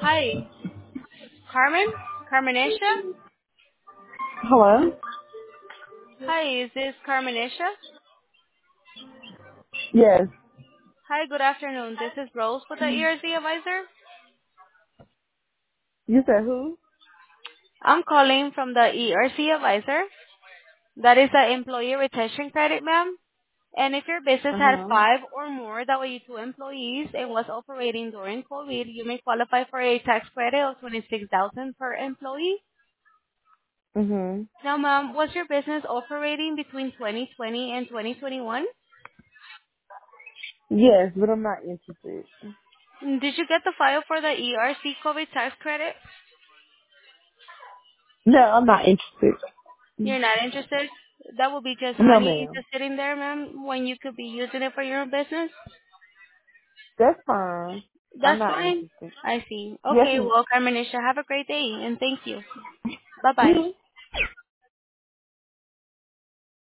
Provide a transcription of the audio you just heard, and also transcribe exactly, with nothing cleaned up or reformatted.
Hi, Carmen? Carmenesha? Hello? Hi, is this Carmenesha? Yes. Hi, good afternoon. This is Rose with the E R C Advisor. You said who? I'm calling from the E R C Advisor. That is the employee retention credit, ma'am. And if your business Uh had huh. five or more, that way you two employees, and was operating during COVID, you may qualify for a tax credit of twenty-six thousand dollars per employee. Mhm. Now, ma'am, was your business operating between twenty twenty and twenty twenty-one? Yes, but I'm not interested. Did you get the file for the E R C COVID tax credit? No, I'm not interested. You're not interested? That will be just No, money ma'am. just sitting there, ma'am, when you could be using it for your own business. That's fine. I'm That's not fine. interested. I see. Yes, Okay, ma'am. well, Carmenisha, have a great day, and thank you. Bye-bye. You